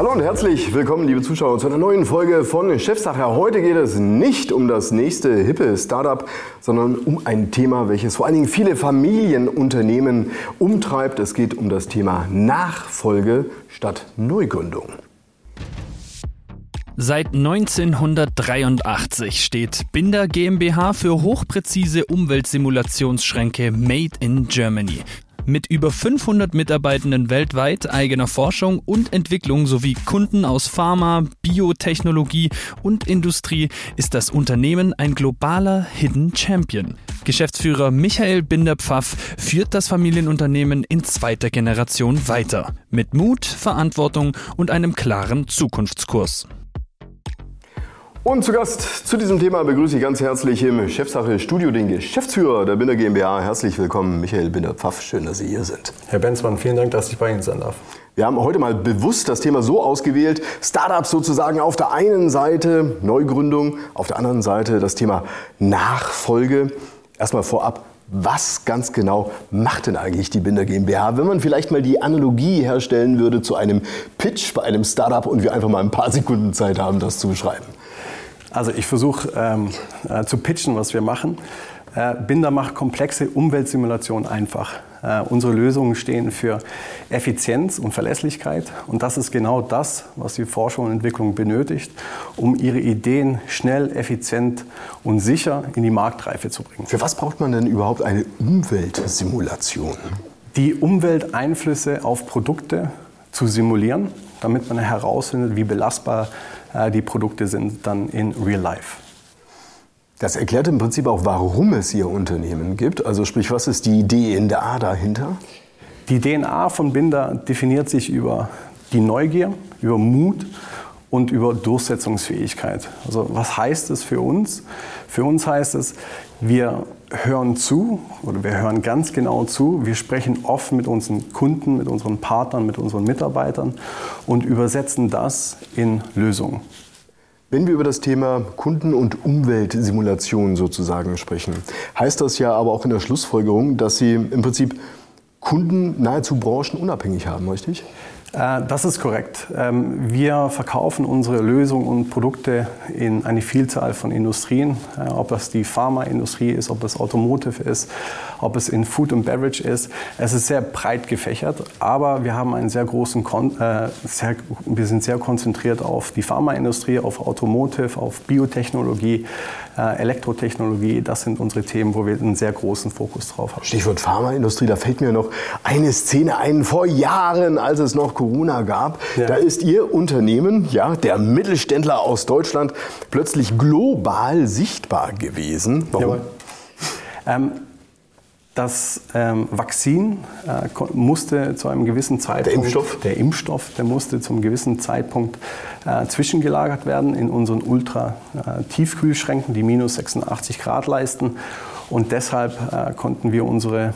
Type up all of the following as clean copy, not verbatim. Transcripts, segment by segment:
Hallo und herzlich willkommen, liebe Zuschauer, zu einer neuen Folge von Chefsache. Heute geht es nicht um das nächste hippe Startup, sondern um ein Thema, welches vor allen Dingen viele Familienunternehmen umtreibt. Es geht um das Thema Nachfolge statt Neugründung. Seit 1983 steht Binder GmbH für hochpräzise Umweltsimulationsschränke Made in Germany. Mit über 500 Mitarbeitenden weltweit, eigener Forschung und Entwicklung sowie Kunden aus Pharma, Biotechnologie und Industrie ist das Unternehmen ein globaler Hidden Champion. Geschäftsführer Michael Binder-Pfaff führt das Familienunternehmen in zweiter Generation weiter. Mit Mut, Verantwortung und einem klaren Zukunftskurs. Und zu Gast zu diesem Thema begrüße ich ganz herzlich im Chefsache-Studio den Geschäftsführer der Binder GmbH. Herzlich willkommen, Michael Binder-Pfaff. Schön, dass Sie hier sind. Herr Benzmann, vielen Dank, dass ich bei Ihnen sein darf. Wir haben heute mal bewusst das Thema so ausgewählt, Startups sozusagen auf der einen Seite, Neugründung, auf der anderen Seite das Thema Nachfolge. Erstmal vorab, was ganz genau macht denn eigentlich die Binder GmbH? Wenn man vielleicht mal die Analogie herstellen würde zu einem Pitch bei einem Startup und wir einfach mal ein paar Sekunden Zeit haben, das zu beschreiben. Also ich versuche zu pitchen, was wir machen. Binder macht komplexe Umweltsimulationen einfach. Unsere Lösungen stehen für Effizienz und Verlässlichkeit. Und das ist genau das, was die Forschung und Entwicklung benötigt, um ihre Ideen schnell, effizient und sicher in die Marktreife zu bringen. Für was braucht man denn überhaupt eine Umweltsimulation? Die Umwelteinflüsse auf Produkte zu simulieren, damit man herausfindet, wie belastbar die Produkte sind dann in Real Life. Das erklärt im Prinzip auch, warum es Ihr Unternehmen gibt. Also sprich, was ist die DNA dahinter? Die DNA von Binder definiert sich über die Neugier, über Mut und über Durchsetzungsfähigkeit. Also was heißt es für uns? Für uns heißt es, wir hören zu oder wir hören ganz genau zu. Wir sprechen oft mit unseren Kunden, mit unseren Partnern, mit unseren Mitarbeitern und übersetzen das in Lösungen. Wenn wir über das Thema Kunden- und Umweltsimulation sozusagen sprechen, heißt das ja aber auch in der Schlussfolgerung, dass Sie im Prinzip Kunden nahezu branchenunabhängig haben, richtig? Das ist korrekt. Wir verkaufen unsere Lösungen und Produkte in eine Vielzahl von Industrien, ob es die Pharmaindustrie ist, ob es Automotive ist, ob es in Food and Beverage ist. Es ist sehr breit gefächert, aber wir haben einen wir sind sehr konzentriert auf die Pharmaindustrie, auf Automotive, auf Biotechnologie, Elektrotechnologie. Das sind unsere Themen, wo wir einen sehr großen Fokus drauf haben. Stichwort Pharmaindustrie, da fällt mir noch eine Szene ein vor Jahren, als es noch Corona gab. Ja. Da ist Ihr Unternehmen, ja, der Mittelständler aus Deutschland, plötzlich global sichtbar gewesen. Warum? Das Vakzin musste zu einem gewissen Zeitpunkt, der Impfstoff, der musste zu einem gewissen Zeitpunkt zwischengelagert werden in unseren Ultra-Tiefkühlschränken, die minus 86 Grad leisten. Und deshalb konnten wir unsere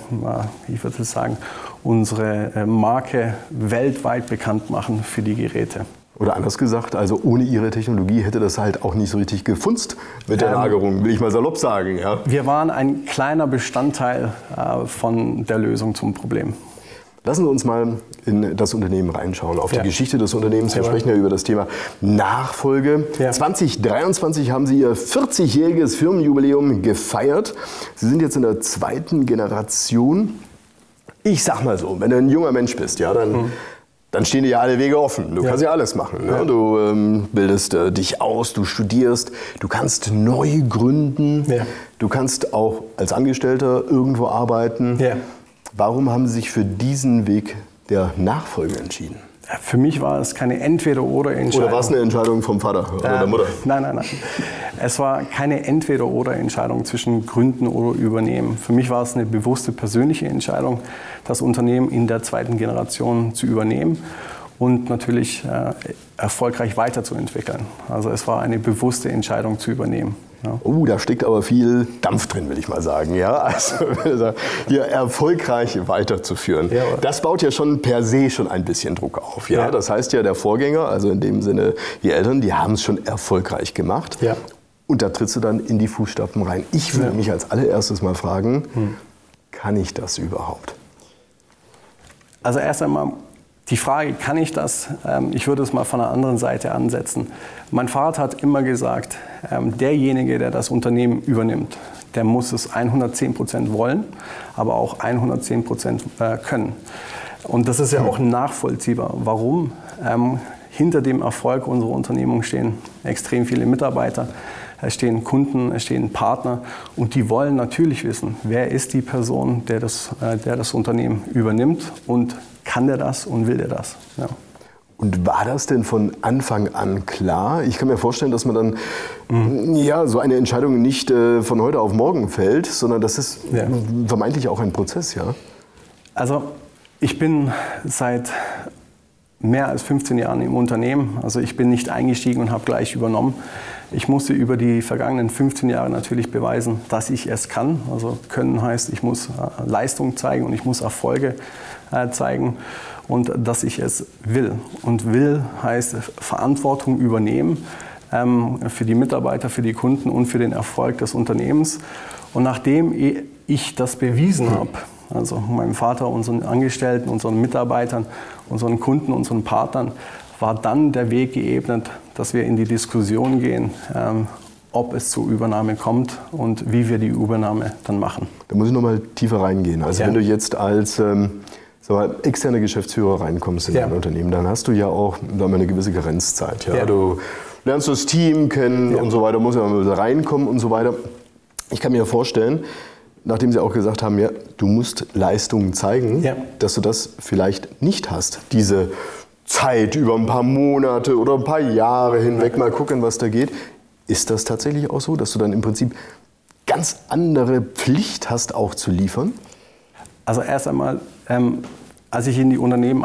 Marke weltweit bekannt machen für die Geräte. Oder anders gesagt, also ohne Ihre Technologie hätte das halt auch nicht so richtig gefunzt mit der Lagerung, will ich mal salopp sagen. Ja. Wir waren ein kleiner Bestandteil von der Lösung zum Problem. Lassen Sie uns mal in das Unternehmen reinschauen, auf die Geschichte des Unternehmens. Wir sprechen ja über das Thema Nachfolge. 2023 haben Sie Ihr 40-jähriges Firmenjubiläum gefeiert. Sie sind jetzt in der zweiten Generation. Ich sag mal so, wenn du ein junger Mensch bist, ja, dann stehen dir ja alle Wege offen. Du kannst ja alles machen. Ne? Du bildest dich aus, du studierst, du kannst neu gründen, du kannst auch als Angestellter irgendwo arbeiten. Ja. Warum haben Sie sich für diesen Weg der Nachfolge entschieden? Für mich war es keine Entweder-oder-Entscheidung. Oder war es eine Entscheidung vom Vater oder der Mutter? Nein. Es war keine Entweder-oder-Entscheidung zwischen Gründen oder Übernehmen. Für mich war es eine bewusste persönliche Entscheidung, das Unternehmen in der zweiten Generation zu übernehmen und natürlich erfolgreich weiterzuentwickeln. Also es war eine bewusste Entscheidung zu übernehmen. Ja. Da steckt aber viel Dampf drin, will ich mal sagen. Ja? Also hier erfolgreich weiterzuführen. Ja, das baut ja schon per se schon ein bisschen Druck auf. Ja? Das heißt ja, der Vorgänger, also in dem Sinne die Eltern, die haben es schon erfolgreich gemacht. Ja. Und da trittst du dann in die Fußstapfen rein. Ich würde mich als allererstes mal fragen, kann ich das überhaupt? Also erst einmal, Die Frage, kann ich das? Ich würde es mal von der anderen Seite ansetzen. Mein Vater hat immer gesagt, derjenige, der das Unternehmen übernimmt, der muss es 110% wollen, aber auch 110% können. Und das ist ja auch nachvollziehbar. Warum? Hinter dem Erfolg unserer Unternehmung stehen extrem viele Mitarbeiter, es stehen Kunden, es stehen Partner und die wollen natürlich wissen, wer ist die Person, der das Unternehmen übernimmt und kann der das und will der das. Ja. Und war das denn von Anfang an klar? Ich kann mir vorstellen, dass man dann so eine Entscheidung nicht von heute auf morgen fällt, sondern das ist vermeintlich auch ein Prozess, ja? Also ich bin seit mehr als 15 Jahren im Unternehmen. Also ich bin nicht eingestiegen und habe gleich übernommen. Ich musste über die vergangenen 15 Jahre natürlich beweisen, dass ich es kann. Also können heißt, ich muss Leistung zeigen und ich muss Erfolge zeigen und dass ich es will. Und will heißt Verantwortung übernehmen für die Mitarbeiter, für die Kunden und für den Erfolg des Unternehmens. Und nachdem ich das bewiesen habe, also meinem Vater, unseren Angestellten, unseren Mitarbeitern, unseren Kunden, unseren Partnern, war dann der Weg geebnet, dass wir in die Diskussion gehen, ob es zur Übernahme kommt und wie wir die Übernahme dann machen. Da muss ich noch mal tiefer reingehen. Also wenn du jetzt als externer Geschäftsführer reinkommst in ein Unternehmen, dann hast du ja auch eine gewisse Karenzzeit. Ja? Du lernst das Team kennen und so weiter, musst ja mal reinkommen und so weiter. Ich kann mir vorstellen, nachdem Sie auch gesagt haben, ja, du musst Leistungen zeigen, dass du das vielleicht nicht hast. Diese Zeit über ein paar Monate oder ein paar Jahre hinweg mal gucken, was da geht. Ist das tatsächlich auch so, dass du dann im Prinzip ganz andere Pflicht hast, auch zu liefern? Also erst einmal, als ich in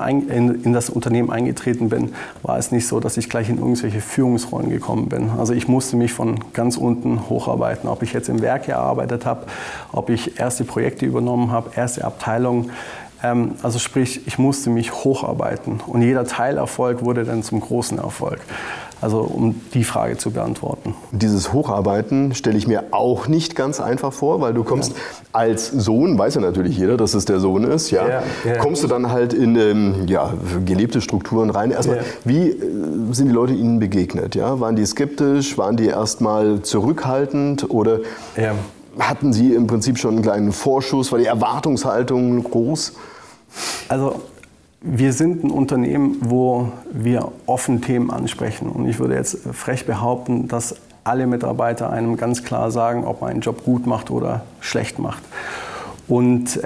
das Unternehmen eingetreten bin, war es nicht so, dass ich gleich in irgendwelche Führungsrollen gekommen bin. Also ich musste mich von ganz unten hocharbeiten. Ob ich jetzt im Werk gearbeitet habe, ob ich erste Projekte übernommen habe, erste Abteilungen. Also sprich, ich musste mich hocharbeiten. Und jeder Teilerfolg wurde dann zum großen Erfolg. Also um die Frage zu beantworten. Dieses Hocharbeiten stelle ich mir auch nicht ganz einfach vor, weil du kommst als Sohn, weiß ja natürlich jeder, dass es der Sohn ist, kommst du dann halt in gelebte Strukturen rein. Erstmal, wie sind die Leute Ihnen begegnet? Ja? Waren die skeptisch, waren die erstmal zurückhaltend oder hatten Sie im Prinzip schon einen kleinen Vorschuss? War die Erwartungshaltung groß? Also wir sind ein Unternehmen, wo wir offen Themen ansprechen. Und ich würde jetzt frech behaupten, dass alle Mitarbeiter einem ganz klar sagen, ob man einen Job gut macht oder schlecht macht. Und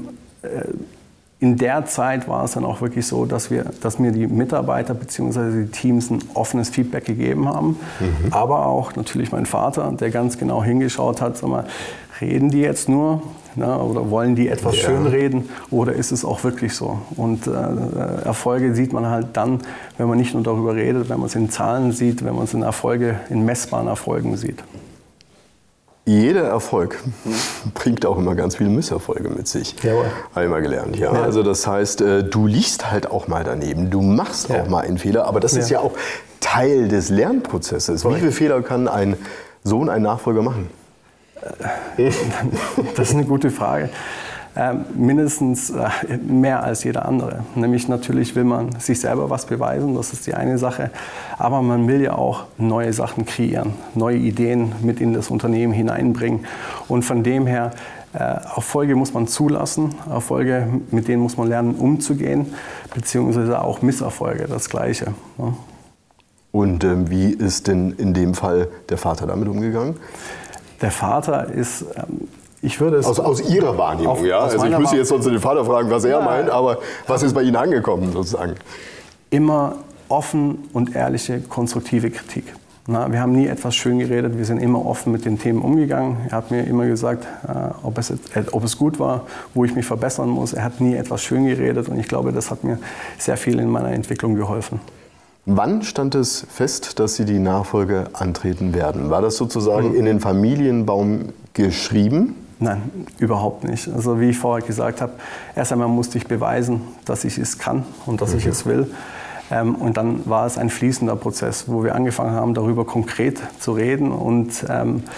in der Zeit war es dann auch wirklich so, dass mir die Mitarbeiter bzw. die Teams ein offenes Feedback gegeben haben. Aber auch natürlich mein Vater, der ganz genau hingeschaut hat, sag mal, reden die jetzt nur? Oder wollen die etwas schönreden oder ist es auch wirklich so? Und Erfolge sieht man halt dann, wenn man nicht nur darüber redet, wenn man es in Zahlen sieht, wenn man es in messbaren Erfolgen sieht. Jeder Erfolg bringt auch immer ganz viele Misserfolge mit sich. Jawohl. Habe ich mal gelernt. Ja. Also das heißt, du liegst halt auch mal daneben, du machst auch mal einen Fehler, aber das ist ja auch Teil des Lernprozesses. Wie viele Fehler kann ein Sohn, ein Nachfolger machen? Das ist eine gute Frage. Mindestens mehr als jeder andere. Nämlich natürlich will man sich selber was beweisen, das ist die eine Sache. Aber man will ja auch neue Sachen kreieren, neue Ideen mit in das Unternehmen hineinbringen. Und von dem her, Erfolge muss man zulassen, Erfolge, mit denen muss man lernen umzugehen, beziehungsweise auch Misserfolge, das Gleiche. Ja. Und wie ist denn in dem Fall der Vater damit umgegangen? Der Vater ist, ich würde es... Aus Ihrer Wahrnehmung, Also ich müsste jetzt sonst den Vater fragen, was er meint, aber was ist bei Ihnen angekommen sozusagen? Immer offen und ehrliche, konstruktive Kritik. Wir haben nie etwas schön geredet, wir sind immer offen mit den Themen umgegangen. Er hat mir immer gesagt, ob es gut war, wo ich mich verbessern muss. Er hat nie etwas schön geredet und ich glaube, das hat mir sehr viel in meiner Entwicklung geholfen. Wann stand es fest, dass Sie die Nachfolge antreten werden? War das sozusagen in den Familienbaum geschrieben? Nein, überhaupt nicht. Also wie ich vorher gesagt habe, erst einmal musste ich beweisen, dass ich es kann und dass ich es will. Und dann war es ein fließender Prozess, wo wir angefangen haben, darüber konkret zu reden. Und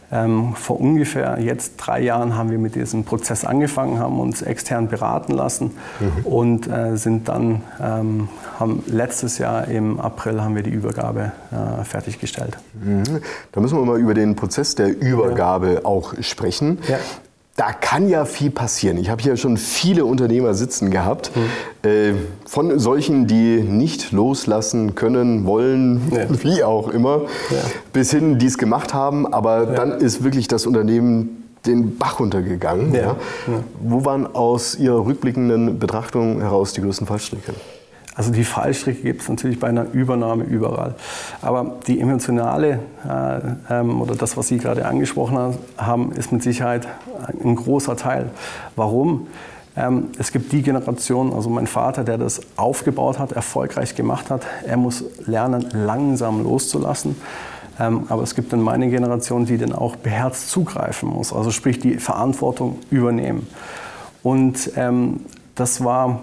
Vor ungefähr jetzt 3 Jahren haben wir mit diesem Prozess angefangen, haben uns extern beraten lassen und sind dann, haben letztes Jahr im April haben wir die Übergabe fertiggestellt. Da müssen wir mal über den Prozess der Übergabe auch sprechen. Ja. Da kann ja viel passieren. Ich habe hier schon viele Unternehmer sitzen gehabt, von solchen, die nicht loslassen können, wollen, wie auch immer, bis hin, die es gemacht haben, aber dann ist wirklich das Unternehmen den Bach runtergegangen. Ja. Ja. Wo waren aus Ihrer rückblickenden Betrachtung heraus die größten Fallstricke? Also die Fallstricke gibt es natürlich bei einer Übernahme überall. Aber die emotionale oder das, was Sie gerade angesprochen haben, ist mit Sicherheit ein großer Teil. Warum? Es gibt die Generation, also mein Vater, der das aufgebaut hat, erfolgreich gemacht hat. Er muss lernen, langsam loszulassen. Aber es gibt dann meine Generation, die dann auch beherzt zugreifen muss. Also sprich die Verantwortung übernehmen. Und das war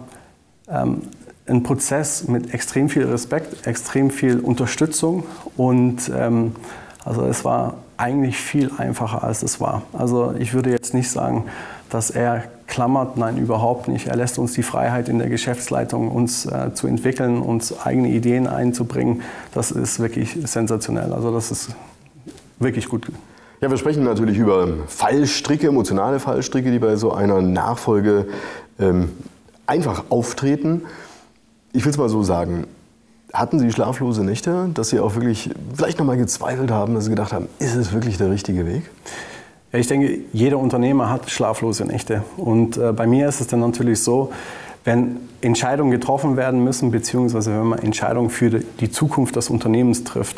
ein Prozess mit extrem viel Respekt, extrem viel Unterstützung und also es war eigentlich viel einfacher, als es war. Also ich würde jetzt nicht sagen, dass er klammert, nein, überhaupt nicht. Er lässt uns die Freiheit in der Geschäftsleitung, uns zu entwickeln, uns eigene Ideen einzubringen. Das ist wirklich sensationell. Also das ist wirklich gut. Ja, wir sprechen natürlich über Fallstricke, emotionale Fallstricke, die bei so einer Nachfolge einfach auftreten. Ich will es mal so sagen, hatten Sie schlaflose Nächte, dass Sie auch wirklich vielleicht nochmal gezweifelt haben, dass Sie gedacht haben, ist es wirklich der richtige Weg? Ja, ich denke, jeder Unternehmer hat schlaflose Nächte. Und bei mir ist es dann natürlich so, wenn Entscheidungen getroffen werden müssen, beziehungsweise wenn man Entscheidungen für die Zukunft des Unternehmens trifft,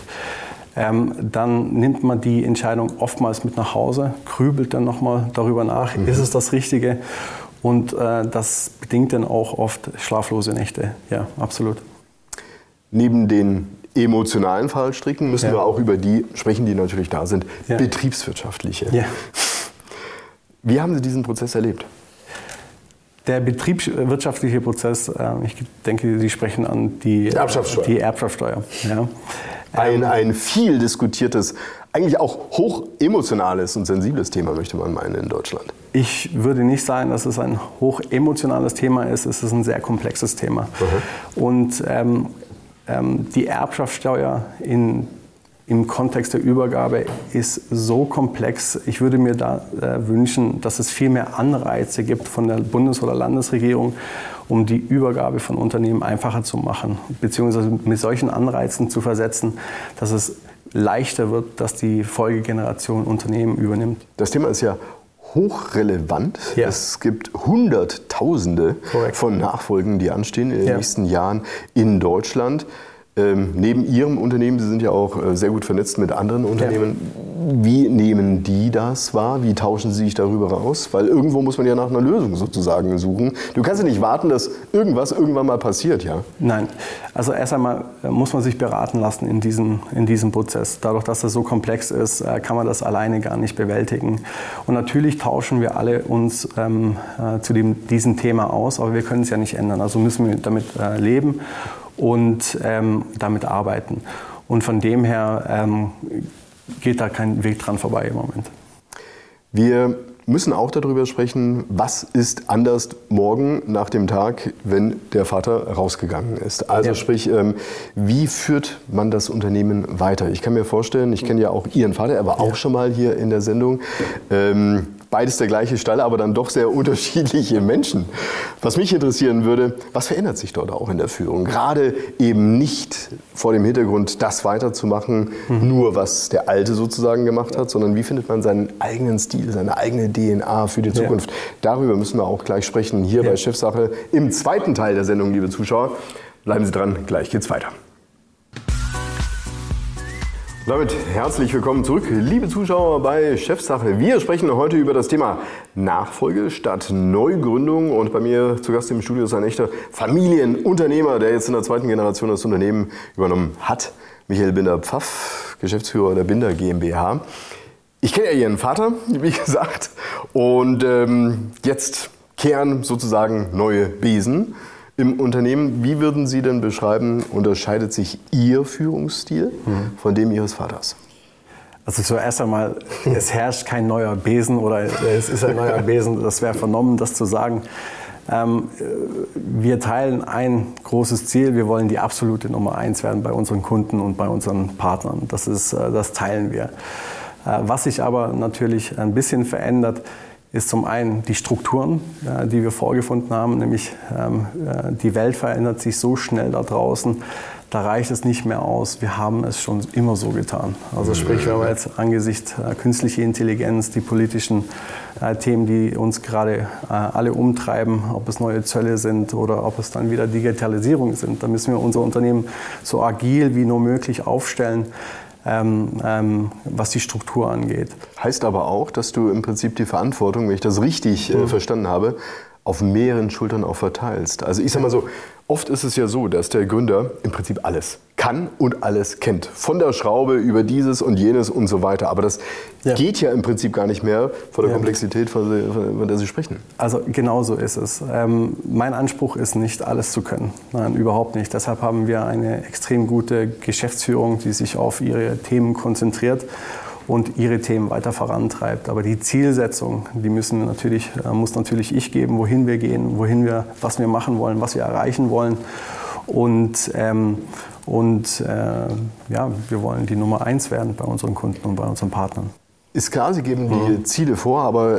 dann nimmt man die Entscheidung oftmals mit nach Hause, grübelt dann nochmal darüber nach, ist es das Richtige? Und das bedingt dann auch oft schlaflose Nächte. Ja, absolut. Neben den emotionalen Fallstricken müssen wir auch über die sprechen, die natürlich da sind, betriebswirtschaftliche. Ja. Wie haben Sie diesen Prozess erlebt? Der betriebswirtschaftliche Prozess, ich denke, Sie sprechen an die Erbschaftssteuer. Ja. Ein viel diskutiertes, eigentlich auch hoch emotionales und sensibles Thema, möchte man meinen, in Deutschland. Ich würde nicht sagen, dass es ein hoch emotionales Thema ist. Es ist ein sehr komplexes Thema. Und die Erbschaftssteuer im Kontext der Übergabe ist so komplex. Ich würde mir da wünschen, dass es viel mehr Anreize gibt von der Bundes- oder Landesregierung, um die Übergabe von Unternehmen einfacher zu machen, beziehungsweise mit solchen Anreizen zu versetzen, dass es leichter wird, dass die Folgegeneration Unternehmen übernimmt. Das Thema ist ja hochrelevant. Ja. Es gibt Hunderttausende von Nachfolgen, die anstehen in den nächsten Jahren in Deutschland. Neben Ihrem Unternehmen, Sie sind ja auch sehr gut vernetzt mit anderen Unternehmen. Wie nehmen die das wahr? Wie tauschen Sie sich darüber aus? Weil irgendwo muss man ja nach einer Lösung sozusagen suchen. Du kannst ja nicht warten, dass irgendwas irgendwann mal passiert, ja? Nein. Also erst einmal muss man sich beraten lassen in diesem Prozess. Dadurch, dass das so komplex ist, kann man das alleine gar nicht bewältigen. Und natürlich tauschen wir alle uns zu diesem Thema aus, aber wir können es ja nicht ändern. Also müssen wir damit leben und damit arbeiten. Und von dem her geht da kein Weg dran vorbei im Moment. Wir müssen auch darüber sprechen, was ist anders morgen nach dem Tag, wenn der Vater rausgegangen ist. Also sprich, wie führt man das Unternehmen weiter? Ich kann mir vorstellen, ich kenne ja auch Ihren Vater, er war auch schon mal hier in der Sendung. Beides der gleiche Stall, aber dann doch sehr unterschiedliche Menschen. Was mich interessieren würde, was verändert sich dort auch in der Führung? Gerade eben nicht vor dem Hintergrund, das weiterzumachen, nur was der Alte sozusagen gemacht hat, sondern wie findet man seinen eigenen Stil, seine eigene DNA für die Zukunft? Darüber müssen wir auch gleich sprechen, hier bei Chefsache im zweiten Teil der Sendung, liebe Zuschauer. Bleiben Sie dran, gleich geht's weiter. Damit herzlich willkommen zurück, liebe Zuschauer bei Chefsache. Wir sprechen heute über das Thema Nachfolge statt Neugründung. Und bei mir zu Gast im Studio ist ein echter Familienunternehmer, der jetzt in der zweiten Generation das Unternehmen übernommen hat. Michael Binder-Pfaff, Geschäftsführer der Binder GmbH. Ich kenne ja Ihren Vater, wie gesagt, und jetzt kehren sozusagen neue Besen im Unternehmen. Wie würden Sie denn beschreiben, unterscheidet sich Ihr Führungsstil von dem Ihres Vaters? Also zuerst einmal, es herrscht kein neuer Besen oder es ist ein neuer Besen, das wäre vernommen, das zu sagen. Wir teilen ein großes Ziel, wir wollen die absolute Nummer 1 werden bei unseren Kunden und bei unseren Partnern. Das teilen wir. Was sich aber natürlich ein bisschen verändert, ist zum einen die Strukturen, die wir vorgefunden haben, nämlich die Welt verändert sich so schnell da draußen, da reicht es nicht mehr aus. Wir haben es schon immer so getan. Also sprich, wenn wir jetzt angesichts künstlicher Intelligenz, die politischen Themen, die uns gerade alle umtreiben, ob es neue Zölle sind oder ob es dann wieder Digitalisierung sind, dann müssen wir unser Unternehmen so agil wie nur möglich aufstellen, was die Struktur angeht. Heißt aber auch, dass du im Prinzip die Verantwortung, wenn ich das richtig verstanden habe, auf mehreren Schultern auch verteilst. Also ich sag mal so, oft ist es ja so, dass der Gründer im Prinzip alles kann und alles kennt. Von der Schraube über dieses und jenes und so weiter. Aber das geht ja im Prinzip gar nicht mehr vor der Komplexität, von der Sie sprechen. Also genau so ist es. Mein Anspruch ist nicht, alles zu können. Nein, überhaupt nicht. Deshalb haben wir eine extrem gute Geschäftsführung, die sich auf ihre Themen konzentriert und ihre Themen weiter vorantreibt. Aber die Zielsetzung, die muss natürlich ich geben, wohin wir gehen, was wir machen wollen, was wir erreichen wollen. Und wir wollen die Nummer 1 werden bei unseren Kunden und bei unseren Partnern. Ist klar, Sie geben die Ziele vor, aber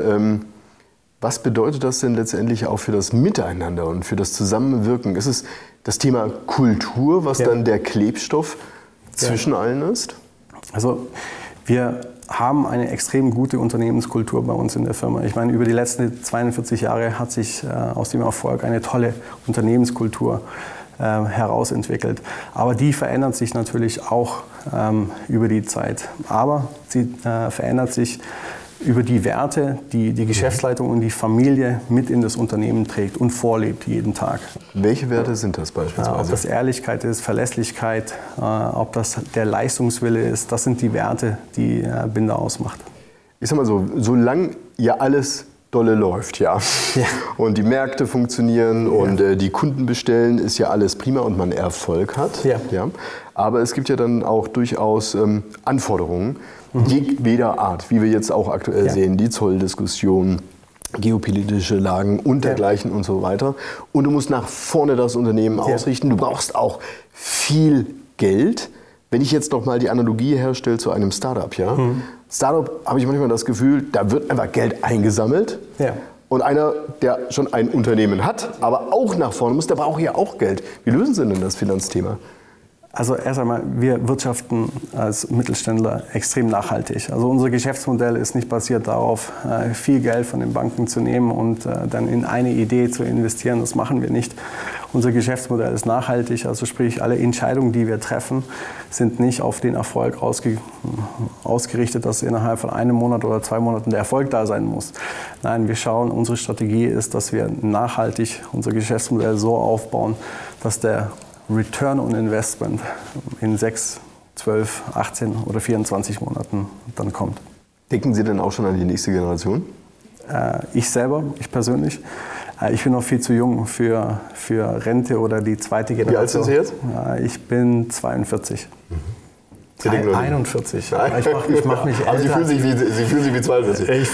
was bedeutet das denn letztendlich auch für das Miteinander und für das Zusammenwirken? Ist es das Thema Kultur, was dann der Klebstoff zwischen allen ist? Also wir haben eine extrem gute Unternehmenskultur bei uns in der Firma. Ich meine, über die letzten 42 Jahre hat sich aus dem Erfolg eine tolle Unternehmenskultur herausentwickelt. Aber die verändert sich natürlich auch über die Zeit. Aber sie verändert sich über die Werte, die die Geschäftsleitung und die Familie mit in das Unternehmen trägt und vorlebt jeden Tag. Welche Werte sind das beispielsweise? Ob das Ehrlichkeit ist, Verlässlichkeit, ob das der Leistungswille ist, das sind die Werte, die Binder ausmacht. Ich sag mal so, solange ja alles dolle läuft, und die Märkte funktionieren und die Kunden bestellen, ist ja alles prima und man Erfolg hat. Aber es gibt ja dann auch durchaus Anforderungen jedweder Art, wie wir jetzt auch aktuell sehen, die Zolldiskussion, geopolitische Lagen und dergleichen und so weiter. Und du musst nach vorne das Unternehmen ausrichten. Du brauchst auch viel Geld. Wenn ich jetzt noch mal die Analogie herstelle zu einem Startup, Startup habe ich manchmal das Gefühl, da wird einfach Geld eingesammelt. Und einer, der schon ein Unternehmen hat, aber auch nach vorne muss, der braucht ja auch Geld. Wie lösen Sie denn das Finanzthema? Also erst einmal, wir wirtschaften als Mittelständler extrem nachhaltig. Also unser Geschäftsmodell ist nicht basiert darauf, viel Geld von den Banken zu nehmen und dann in eine Idee zu investieren. Das machen wir nicht. Unser Geschäftsmodell ist nachhaltig, also sprich, alle Entscheidungen, die wir treffen, sind nicht auf den Erfolg ausgerichtet, dass innerhalb von einem Monat oder 2 Monaten der Erfolg da sein muss. Nein, wir schauen, unsere Strategie ist, dass wir nachhaltig unser Geschäftsmodell so aufbauen, dass der Return on Investment in 6, 12, 18 oder 24 Monaten dann kommt. Denken Sie denn auch schon an die nächste Generation? Ich persönlich. Ich bin noch viel zu jung für Rente oder die zweite Generation. Wie alt sind Sie jetzt? Ich bin 42. Sie 41. Ich mach mich älter. Aber Sie fühlen sich wie 42. Ich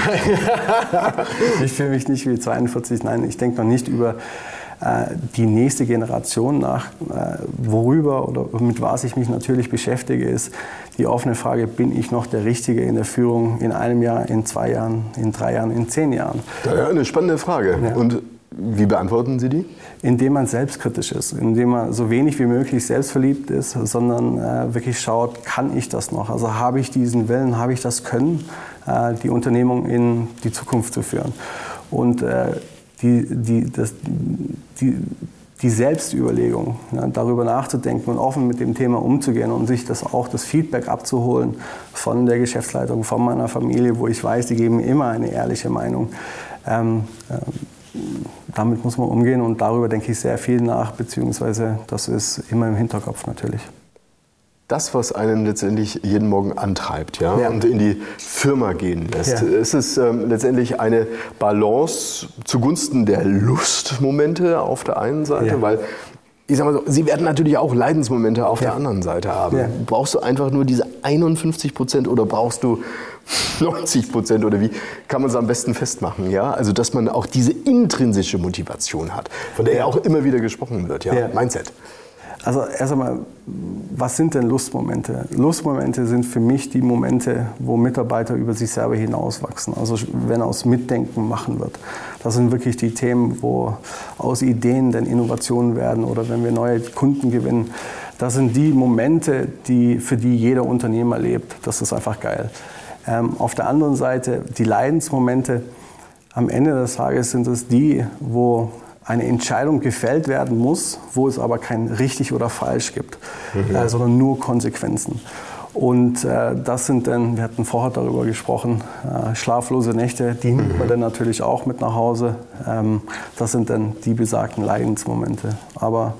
fühle mich nicht wie 42. Nein, ich denke noch nicht über die nächste Generation nach. Worüber oder mit was ich mich natürlich beschäftige, ist die offene Frage, bin ich noch der Richtige in der Führung in einem Jahr, in 2 Jahren, in 3 Jahren, in 10 Jahren? Ja, eine spannende Frage. Ja. Und wie beantworten Sie die? Indem man selbstkritisch ist, indem man so wenig wie möglich selbstverliebt ist, sondern wirklich schaut, kann ich das noch? Also habe ich diesen Willen, habe ich das Können, die Unternehmung in die Zukunft zu führen? Und die Selbstüberlegung, darüber nachzudenken und offen mit dem Thema umzugehen und sich das Feedback abzuholen von der Geschäftsleitung, von meiner Familie, wo ich weiß, die geben immer eine ehrliche Meinung. Damit muss man umgehen und darüber denke ich sehr viel nach, beziehungsweise das ist immer im Hinterkopf natürlich. Das, was einen letztendlich jeden Morgen antreibt und in die Firma gehen lässt, ist es letztendlich eine Balance zugunsten der Lustmomente auf der einen Seite, weil ich sag mal so, Sie werden natürlich auch Leidensmomente auf der anderen Seite haben. Brauchst du einfach nur diese 51% oder brauchst du 90% oder wie kann man es am besten festmachen? Ja? Also dass man auch diese intrinsische Motivation hat, von der ja auch immer wieder gesprochen wird. Ja? Mindset. Also erst einmal, was sind denn Lustmomente? Lustmomente sind für mich die Momente, wo Mitarbeiter über sich selber hinauswachsen. Also wenn aus Mitdenken machen wird. Das sind wirklich die Themen, wo aus Ideen dann Innovationen werden oder wenn wir neue Kunden gewinnen. Das sind die Momente, für die jeder Unternehmer lebt. Das ist einfach geil. Auf der anderen Seite, die Leidensmomente, am Ende des Tages sind es die, wo eine Entscheidung gefällt werden muss, wo es aber kein richtig oder falsch gibt, sondern nur Konsequenzen. Und das sind dann, wir hatten vorher darüber gesprochen, schlaflose Nächte, die nimmt man dann natürlich auch mit nach Hause. Das sind dann die besagten Leidensmomente. Aber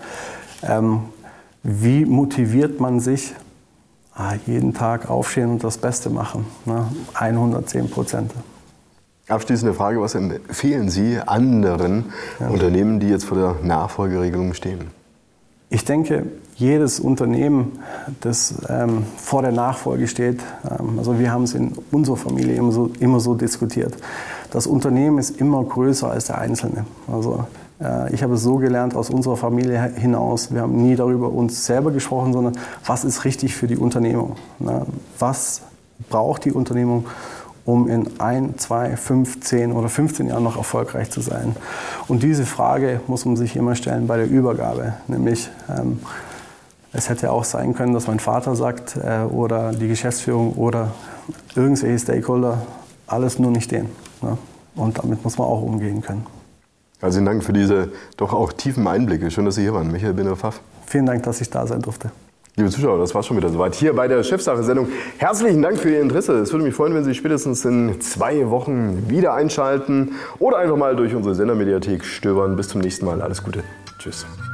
wie motiviert man sich? Jeden Tag aufstehen und das Beste machen, ne? 110%. Abschließende Frage, was empfehlen Sie anderen Unternehmen, die jetzt vor der Nachfolgeregelung stehen? Ich denke, jedes Unternehmen, das vor der Nachfolge steht, also wir haben es in unserer Familie immer so diskutiert, das Unternehmen ist immer größer als der Einzelne. Also ich habe es so gelernt aus unserer Familie hinaus, wir haben nie darüber uns selber gesprochen, sondern was ist richtig für die Unternehmung? Ne? Was braucht die Unternehmung, um in 1, 2, 5, 10 oder 15 Jahren noch erfolgreich zu sein? Und diese Frage muss man sich immer stellen bei der Übergabe. Nämlich, es hätte auch sein können, dass mein Vater sagt oder die Geschäftsführung oder irgendwelche Stakeholder, alles nur nicht den. Ne? Und damit muss man auch umgehen können. Herzlichen Dank für diese doch auch tiefen Einblicke. Schön, dass Sie hier waren. Michael Binder-Pfaff. Vielen Dank, dass ich da sein durfte. Liebe Zuschauer, das war schon wieder soweit hier bei der Chefsache-Sendung. Herzlichen Dank für Ihr Interesse. Es würde mich freuen, wenn Sie spätestens in 2 Wochen wieder einschalten oder einfach mal durch unsere Sendermediathek stöbern. Bis zum nächsten Mal. Alles Gute. Tschüss.